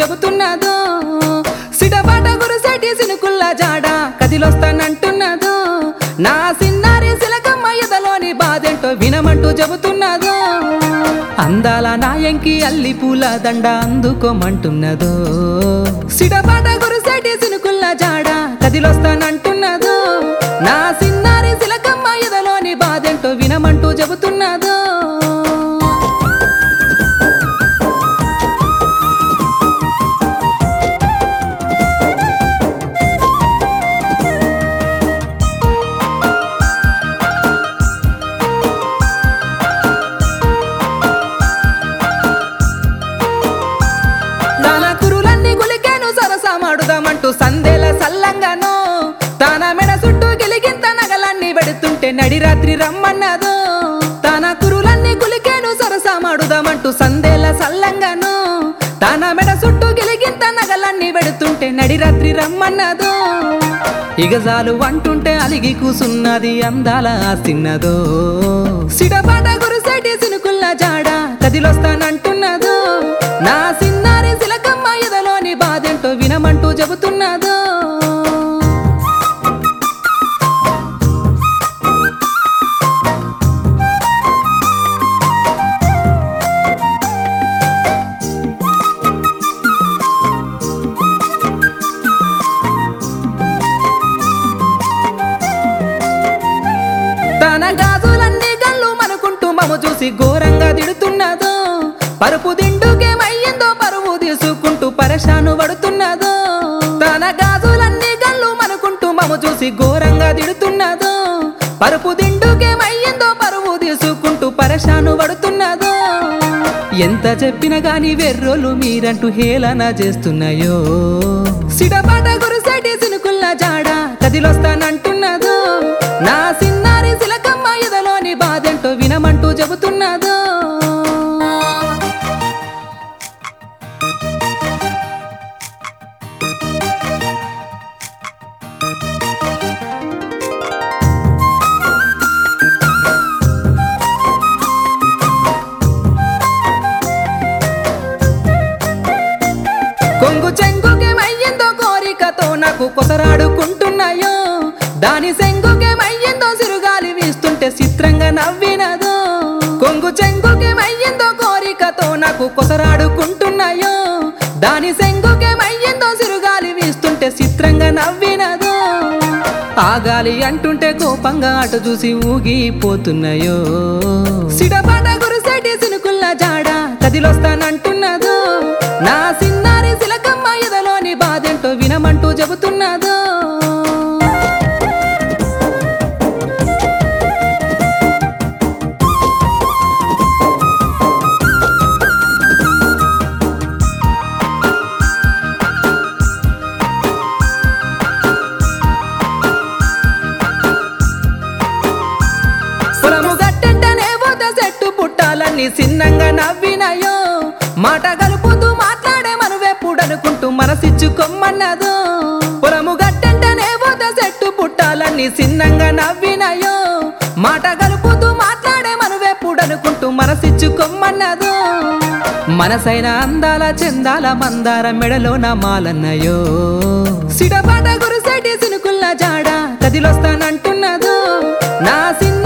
చెబుతున్నదో సిడబాట గురుసేటి సినుకుల్ల జాడ కదిలొస్తానంటున్నదో నా సిన్నారి సిలకమ్మ ఎదలోని బాధేంటో వినమంటూ చెబుతున్నదో అందాల నాయంకి అల్లి పూల దండ అందుకోమంటున్నదో సిడబాట గురుసేటి సినుకుల్ల జాడ కదిలొస్తానంటున్నదో నా సిన్నారి సిలకమ్మ ఎదలోని బాధేంటో వినమంటూ చెబుతున్నదో సరసమాడుదామంటూ సందేల సల్లంగానో తన మెడ చుట్టూ గిలిగింత నగలన్నీ వెడుతుంటే నడి రాత్రి రమ్మన్నదో తన కురులన్నీ గులికేను సరసమాడుదామంటూ సందేల సల్లంగానో తన మెడ చుట్టూ గిలిగింత నగలన్నీ వెడుతుంటే నడి రాత్రి రమ్మన్నదో ఇగజాలు అంటుంటే అలిగి కూసున్నది అందాల సిన్నదో సిడబాట గురుసేటి సినుకుల్ల జాడ కదిలొస్తానంటున్నదో నా సిన్నారి సిలకమ్మ ఎదలోని బాధేంటో వినమంటూ చెబుతున్నదో తన గాజులన్నీ గల్లు మనుకుంటూ మము చూసి ఘోరంగా తిడుతున్నదో పరుపు దిండుకేమయ్యిందో పరువు తీసుకుంటూ పరేషాను పడుతున్నదో తన గాజులన్నీ గల్లు మనుకుంటూ మము చూసి ఘోరంగా తిడుతున్నదో పరుపు దిండుకేమయ్యిందో పరువు తీసుకుంటూ పరేషాను పడుతున్నదో ఎంత చెప్పినా గాని వెర్రోలు మీరంటూ హేళన చేస్తున్నాయో సిడబాట గురుసేటి సినుకుల్ల జాడ కదిలొస్తానంటున్నదో నా సిన్నారి సిలకమ్మ ఎదలోని బాధేంటో వినమంటూ చెబుతున్నదో కొంగు చెంగుకేమయ్యిందో కోరికతో నాకు కొసరాడుకుంటున్నాయో దాని సెంగుకేమయ్యిందో సిరుగాలి వీస్తుంటే చిత్రంగా నవ్వినదో కొంగు చెంగుకేమయ్యిందో కోరికతో నాకు కొసరాడుకుంటున్నాయో దాని సెంగుకేమయ్యిందో సిరుగాలి వీస్తుంటే చిత్రంగా నవ్వినదో ఆగాలి అంటుంటే కోపంగా అటు చూసి ఊగిపోతున్నాయో సిడబాట గురుసేటి సినుకుల్ల జాడ కదిలొస్తానంటున్నదో నా సిన్నారి సిలకమ్మ ఎదలోని బాధేంటో వినమంటూ చెబుతున్నదో పొలము గట్టంటనే పోత చెట్టు పుట్టాలన్నీ చిన్నంగా నవ్వినాయో మాట కలుపుతూ మాట్లాడే మనవెప్పుడనుకుంటూ మనసిచ్చుకొమ్మన్నదో పొలము గట్టంటనే పోత చెట్టు పుట్టాలన్నీ చిన్నంగా నవ్వినాయో మాట కలుపుతూ మాట్లాడే మనవెప్పుడనుకుంటూ మనసిచ్చుకొమ్మన్నదో మనసైన అందాల చందాల మందార మెడలో నా మాలన్నయో సిడబాట గురుసేటి సినుకుల్ల జాడ కదిలొస్తానంటున్నదో నా